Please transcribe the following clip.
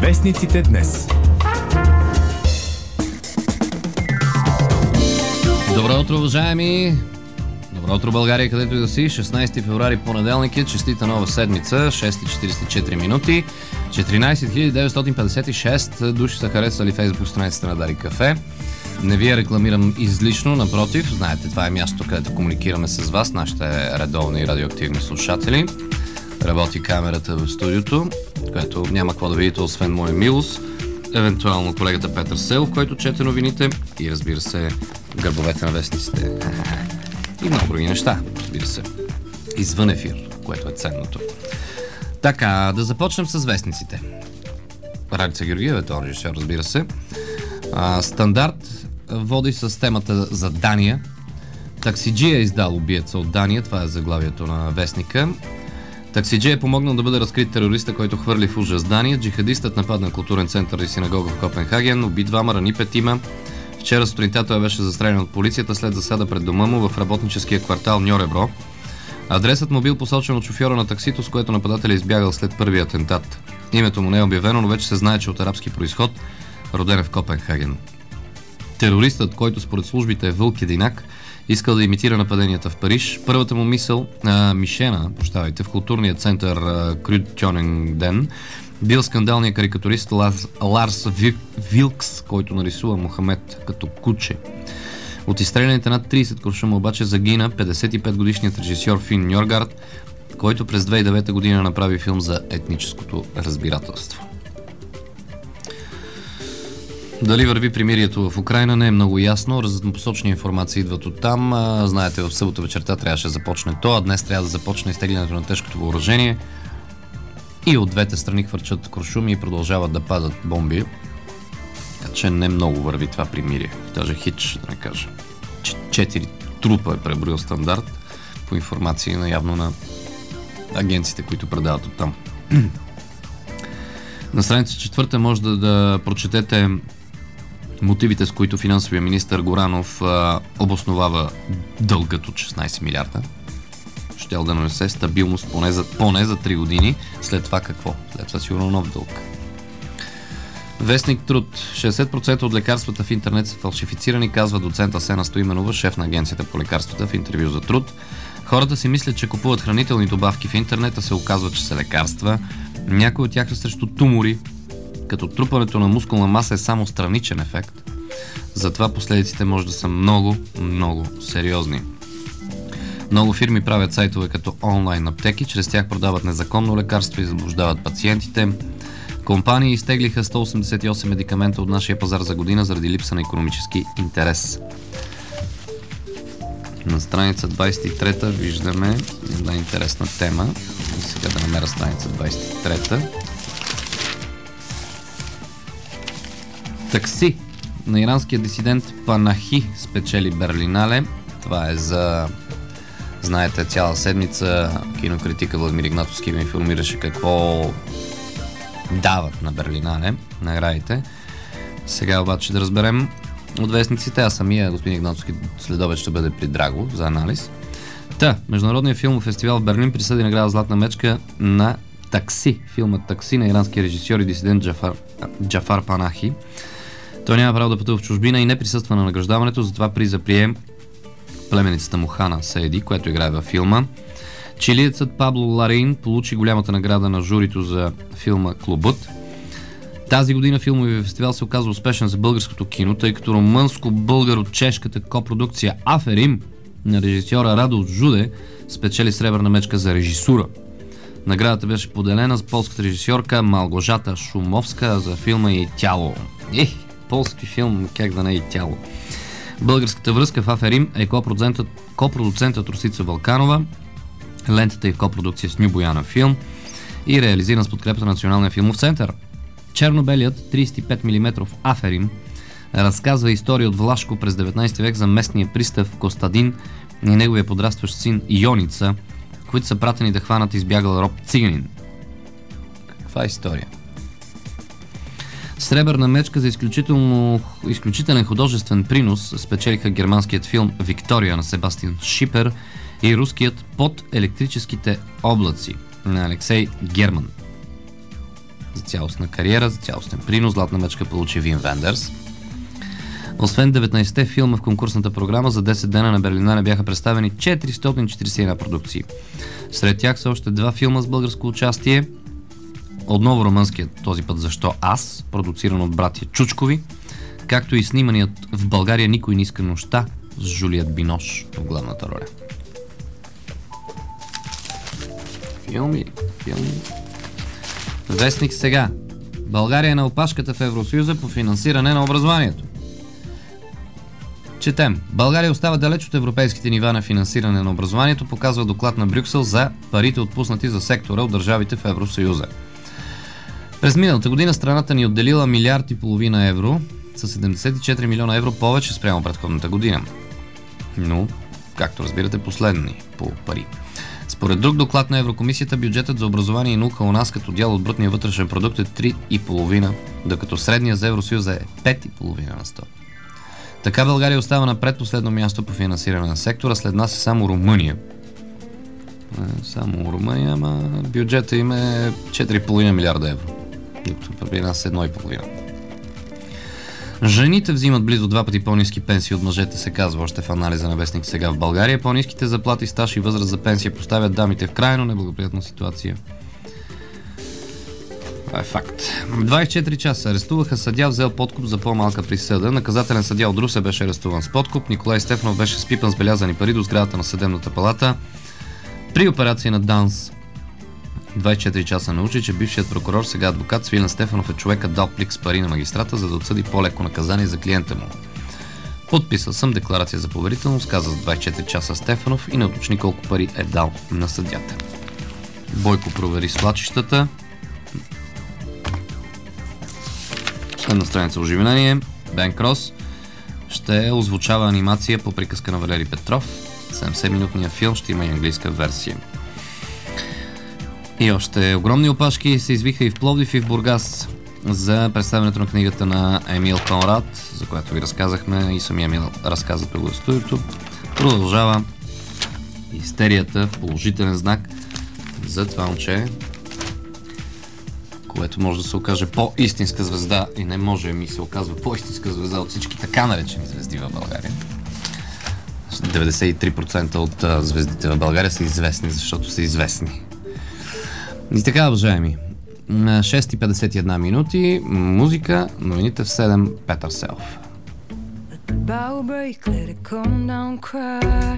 Вестниците днес. Добро утро, уважаеми! Добро утро, България, където и да си. 16 февруари, понеделник е, честита нова седмица, 6:44 минути. 14 956 души са харесали фейсбук страницата на Дарик Кафе. Не ви я рекламирам излишно, напротив, знаете, това е място, където комуникираме с вас, нашите редовни радиоактивни слушатели. Работи камерата в студиото, което няма какво да видите, освен моя милост, евентуално колегата Петър Селов, който чете новините и, разбира се, гърбовете на вестниците. И много други неща, разбира се. Извън ефир, което е ценното. Така, да започнем с вестниците. Ралица Георгиева, този режисьор, разбира се. Стандарт води с темата за Дания. Таксиджия е издал убиеца от Дания, това е заглавието на вестника. Таксиджия е помогнал да бъде разкрит терориста, който хвърли в ужас Дания. Джихадистът нападна културен център и синагога в Копенхаген, уби двама, рани петима. Вчера сутринта той беше застрелян от полицията след засада пред дома му в работническия квартал Ньоребро. Адресът му бил посочен от шофьора на таксито, с което нападателя избягал след първия атентат. Името му не е обявено, но вече се знае, че от арабски произход, роден е в Копенхаген. Терористът, който според службите е Вълк Единак, искал да имитира нападенията в Париж. Първата му мишена в културния център Крютьонингден бил скандалният карикатурист Ларс Вилкс, който нарисува Мохамед като куче. От изстреляните над 30 куршума обаче загина 55-годишният режисьор Фин Ньоргард, който през 2009 година направи филм за етническото разбирателство. Дали върви примирието в Украйна, не е много ясно. Разнопосочни информации идват от там. Знаете, в събота вечерта трябваше да започне то, а днес трябва да започне изтеглянето на тежкото въоръжение. И от двете страни хвърчат куршуми и продължават да падат бомби. Така че не много върви това примирие. Даже хич, да не кажа. 4 трупа е преброил Стандарт по информации явно на агенциите, които предават от там. На страница 4 може да прочетете мотивите, с които финансовия министър Горанов обосновава дългът от 16 милиарда. Щел да нанесе стабилност поне за 3 години. След това какво? След това сигурно нов дълг. Вестник Труд. 60% от лекарствата в интернет са фалшифицирани, казва доцент Асена Стоименова, шеф на агенцията по лекарствата, в интервю за Труд. Хората си мислят, че купуват хранителни добавки в интернета, се оказва, че са лекарства. Някои от тях са срещу тумори, като трупането на мускулна маса е само страничен ефект. Затова последиците може да са много, много сериозни. Много фирми правят сайтове като онлайн аптеки, чрез тях продават незаконно лекарства и заблуждават пациентите. Компании изтеглиха 188 медикамента от нашия пазар за година заради липса на икономически интерес. На страница 23 виждаме една интересна тема. И сега да намеря страница 23. Такси на иранския дисидент Панахи спечели Берлинале. Това е за, знаете, цяла седмица кинокритика Владимир Игнатовски ми информираше какво дават на Берлинале наградите. Сега обаче да разберем от вестниците, а самия господин Игнатовски следобед ще бъде при Драго за анализ. Международният филмов фестивал в Берлин присъди награда Златна мечка на Такси, филмът Такси на иранския режисьор и дисидент Джафар Панахи. Той няма право да пътува в чужбина и не присъства на награждаването, затова приза прие племеницата му Хана Саеди, която играе във филма. Чилиецът Пабло Ларейн получи голямата награда на журито за филма Клубът. Тази година филмовия фестивал се оказва успешен за българското кино, тъй като румънско-българо-чешката копродукция Аферим на режисьора Радо Жуде спечели сребърна мечка за режисура. Наградата беше поделена с полската режисьорка Малгожата Шумовска за филма и Тяло. Полски филм, как да не и Тяло. Българската връзка в Аферим е копродуцентът Росица Вълканова. Лентата е в копродукция с Ню Бояна филм и реализиран с подкрепата на Националния филмов център. Чернобелият 35 мм Аферим разказва история от Влашко през 19 век за местния пристав Костадин и неговия подрастващ син Йоница, които са пратени да хванат избягал роб циганин. Каква история? Сребърна мечка за изключителен художествен принос спечелиха германският филм Виктория на Себастиан Шипер и руският Под електрическите облаци на Алексей Герман. за цялостна кариера, за цялостен принос. Златна мечка получи Вим Вендерс. Освен 19-те филма в конкурсната програма, за 10 дена на Берлинале бяха представени 441 продукции. Сред тях са още 2 филма с българско участие. Отново румънският, този път "Защо аз", продуциран от братя Чучкови, както и сниманият в България "Никой не иска нощта" с Жулиет Бинош в главната роля. Филми. Вестник Сега. България е на опашката в Евросъюза по финансиране на образованието. Четем. България остава далеч от европейските нива на финансиране на образованието, показва доклад на Брюксел за парите отпуснати за сектора от държавите в Евросъюза. През миналата година страната ни отделила 1,5 милиарда евро, с 74 милиона евро повече спрямо предходната година. Но, както разбирате, последни по пари. Според друг доклад на Еврокомисията, бюджетът за образование и наука у нас като дял от брутния вътрешен продукт е 3,5, докато средния за Евросъюза е 5,5%. Така България остава на предпоследно място по финансиране на сектора, след нас е само Румъния. Ама бюджета им е 4,5 милиарда евро, докато при нас е 1,5. Жените взимат близо 2 пъти по-ниски пенсии от мъжете, се казва още в анализа на Вестник Сега в България. По-ниските заплати, стаж и възраст за пенсия поставят дамите в крайно неблагоприятна ситуация. Това е факт. 24 часа арестуваха съдия, взел подкуп за по-малка присъда. Наказателен съдия от Русе беше арестуван с подкуп. Николай Стефанов беше спипан с белязани пари до сградата на съдебната палата. При операция на ДАНС 24 часа научи, че бившият прокурор, сега адвокат Свилен Стефанов, е човекът дал плик с пари на магистрата, за да отсъди по-леко наказание за клиента му. Подписал съм декларация за поверителност, каза за 24 часа Стефанов и не уточни колко пари е дал на съдията. Бойко провери свлачищата. Следна страница оживление. Бен Крос ще озвучава анимация по приказка на Валери Петров. 70-минутният филм ще има и английска версия. И още огромни опашки се извиха и в Пловдив, и в Бургас за представянето на книгата на Емил Конрад, за която ви разказахме и самия Емил разказа тук в студиото. Продължава истерията в положителен знак за това момче, което може да се окаже по-истинска звезда и не може ми се оказва по-истинска звезда от всички така наречени звезди в България. 93% от звездите в България са известни, защото са известни. И така, уважаеми, на 6:51 минути, музика, новините в 7, Петър Селф.